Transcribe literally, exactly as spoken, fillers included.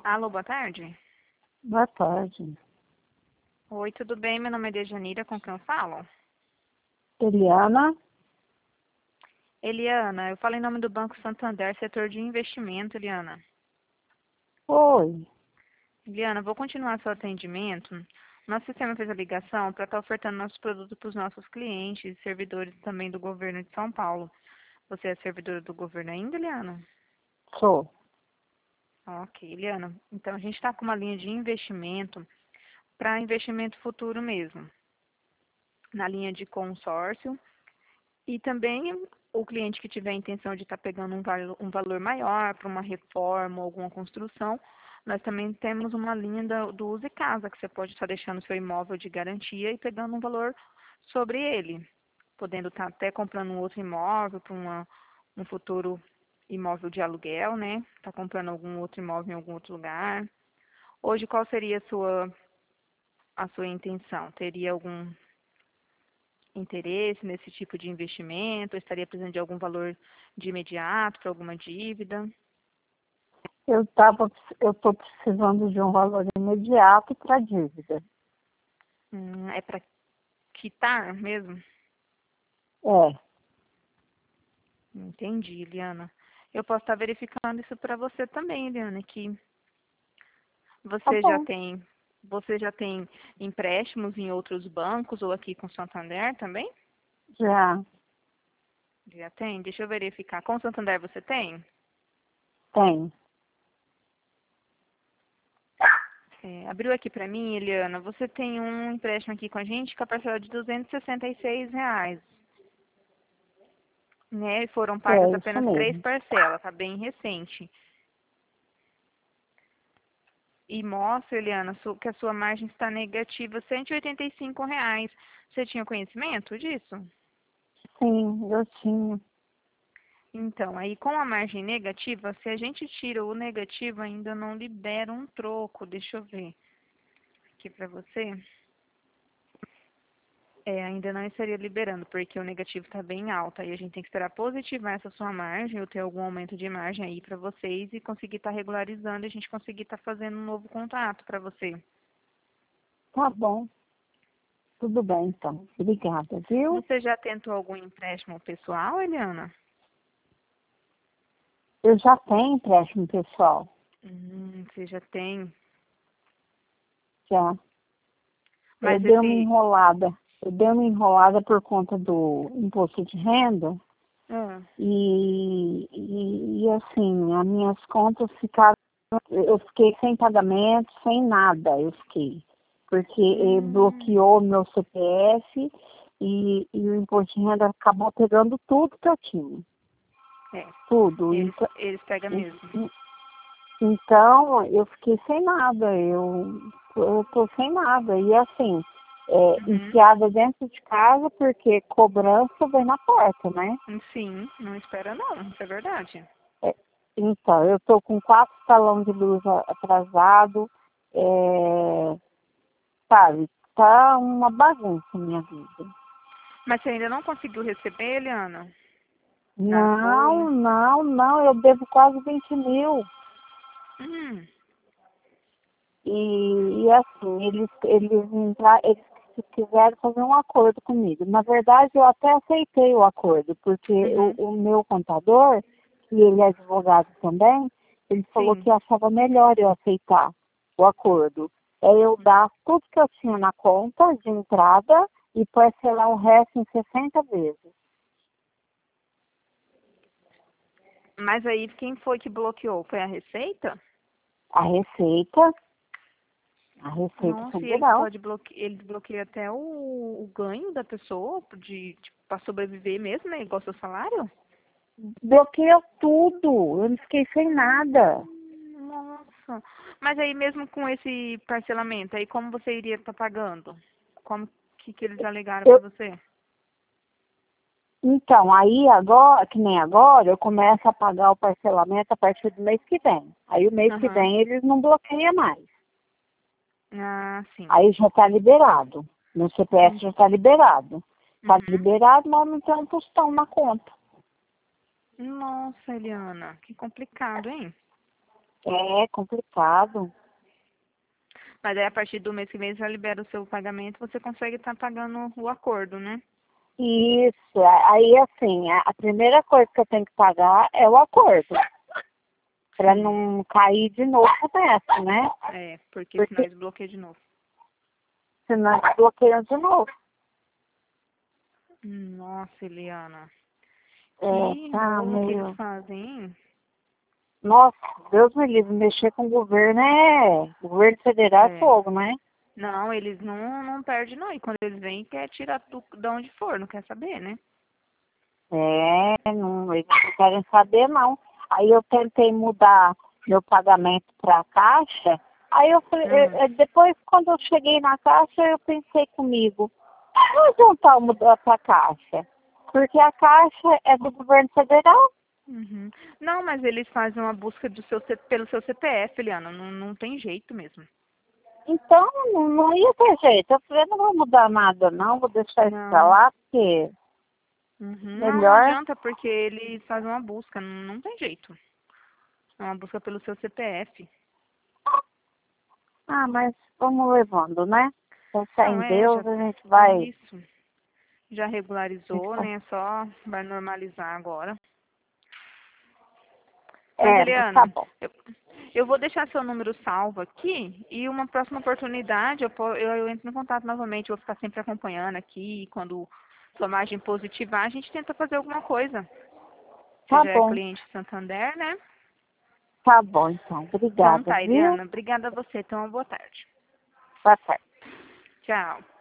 Alô, boa tarde. Boa tarde. Oi, tudo bem? Meu nome é Dejanira, com quem eu falo? Eliana? Eliana, eu falo em nome do Banco Santander, setor de investimento, Eliana. Oi. Eliana, vou continuar seu atendimento. Nosso sistema fez a ligação para estar ofertando nossos produtos para os nossos clientes e servidores também do governo de São Paulo. Você é servidora do governo ainda, Eliana? Sou. Ok, Eliana. Então, a gente está com uma linha de investimento para investimento futuro mesmo, na linha de consórcio. E também o cliente que tiver a intenção de estar pegando um valor, um valor maior para uma reforma ou alguma construção, nós também temos uma linha do, do Use Casa, que você pode estar deixando seu imóvel de garantia e pegando um valor sobre ele, podendo estar até comprando um outro imóvel para uma, um futuro imóvel de aluguel, né? Está comprando algum outro imóvel em algum outro lugar. Hoje, qual seria a sua, a sua intenção? Teria algum interesse nesse tipo de investimento? Ou estaria precisando de algum valor de imediato para alguma dívida? Eu tava, eu estou precisando de um valor imediato para dívida. Hum, é para quitar mesmo? É. Entendi, Eliana. Eu posso estar verificando isso para você também, Eliana, que Tá você já bom. tem, você já tem empréstimos em outros bancos ou aqui com o Santander também? Já Já tem? Deixa eu verificar. Com o Santander você tem? tem. É, abriu aqui para mim, Eliana, você tem um empréstimo aqui com a gente com a parcela de duzentos e sessenta e seis reais. Né? E foram pagas É isso apenas três mesmo. parcelas, tá bem recente. E mostra, Eliana, su- que a sua margem está negativa, cento e oitenta e cinco reais. Você tinha conhecimento disso? Sim, eu tinha. Então, aí com a margem negativa, se a gente tira o negativo, ainda não libera um troco. Deixa eu ver aqui para você. É, ainda não estaria liberando, porque o negativo está bem alto. Aí a gente tem que esperar positivar essa sua margem, ou ter algum aumento de margem aí para vocês e conseguir estar regularizando e a gente conseguir estar fazendo um novo contrato para você. Tá bom. Tudo bem, então. Obrigada, viu? Você já tentou algum empréstimo pessoal, Eliana? Eu já tenho empréstimo pessoal. Hum, você já tem. Já. Eu Mas dei uma esse. enrolada. Eu dei uma enrolada por conta do imposto de renda. Ah, E, e, e assim, as minhas contas ficaram, eu fiquei sem pagamento, sem nada, eu fiquei. Porque eh, hum, bloqueou meu C P F e, e o imposto de renda acabou pegando tudo que eu tinha. é, Tudo. eles, Então, eles pegam mesmo. então eu fiquei sem nada, eu, eu tô sem nada. E assim, é, Uhum. enfiada dentro de casa, porque cobrança vem na porta, né? Sim, não espera não, isso é verdade. É, então, eu estou com quatro salões de luz a- atrasado, é, sabe? Tá uma bagunça a minha vida. Mas você ainda não conseguiu receber, Eliana? Nas Não, folhas? não, não, eu devo quase vinte mil. Hum, E, e assim, eles, eles, entra, eles quiseram fazer um acordo comigo. Na verdade, eu até aceitei o acordo, porque o, uhum. o meu contador, que ele é advogado também, ele falou Sim. que achava melhor eu aceitar o acordo. É eu dar tudo que eu tinha na conta de entrada e parcelar o resto em sessenta vezes. Mas aí quem foi que bloqueou? Foi a Receita? A Receita, a Receita Nossa, e eles Federal, podem bloquear, eles bloqueiam até o, o ganho da pessoa de, de para sobreviver mesmo, né? Igual seu salário? bloqueou tudo, eu não fiquei sem nada. Hum, Nossa. Mas aí mesmo com esse parcelamento, aí como você iria estar pagando? Como que, que eles alegaram para Eu, você? Então, aí agora, que nem agora, eu começo a pagar o parcelamento a partir do mês que vem. Aí o mês que Aham. vem eles não bloqueiam mais. Ah, sim. Aí já está liberado. Meu C P F Hum, já está liberado. Está Uhum. liberado, mas não tem um tostão na conta. Nossa, Eliana, que complicado, hein? É complicado. Mas aí a partir do mês que vem já libera o seu pagamento, você consegue estar pagando o acordo, né? Isso, aí assim, a a primeira coisa que eu tenho que pagar é o acordo, para Sim. não cair de novo nessa, né? É, porque senão Porque eles bloqueiam de novo. senão eles bloqueiam de novo. Nossa, Eliana. É, Que tá rolo que eles meio. fazem, hein? Nossa, Deus me livre, mexer com o governo é. O governo federal é É. fogo, né? Não, eles não, não perdem não. E quando eles vêm, quer tirar tu de onde for, não quer saber, né? É, não, eles não querem saber não. Aí eu tentei mudar meu pagamento para a Caixa. Aí eu falei, Hum. eu- eu- depois quando eu cheguei na Caixa, eu pensei comigo, não adianta eu mudar para a Caixa, porque a Caixa é do governo federal. Uhum. Não, mas eles fazem uma busca do seu, C- pelo seu C P F, Eliana. Não, não tem jeito mesmo. Então não, não ia ter jeito. Eu falei, não vou mudar nada não, vou deixar isso pra Não. lá, porque Uhum. Não, não melhor. adianta, porque eles fazem uma busca. Não, não tem jeito. É uma busca pelo seu C P F. Ah, mas vamos levando, né? Pensar Não, em é, Deus, já. a gente vai. Isso. Já A gente regularizou, vai- né? Só vai normalizar agora. Mas, É, mas tá Eliana, bom. eu, eu vou deixar seu número salvo aqui e uma próxima oportunidade eu, po- eu, eu entro em contato novamente. Eu vou ficar sempre acompanhando aqui. Quando sua margem positivar, a gente tenta fazer alguma coisa. Você Tá já é bom. cliente Santander, né? Tá bom, então. Então Obrigada, tá, viu? Eliana. Obrigada a você. Tenha uma boa tarde. Boa tarde. Tchau.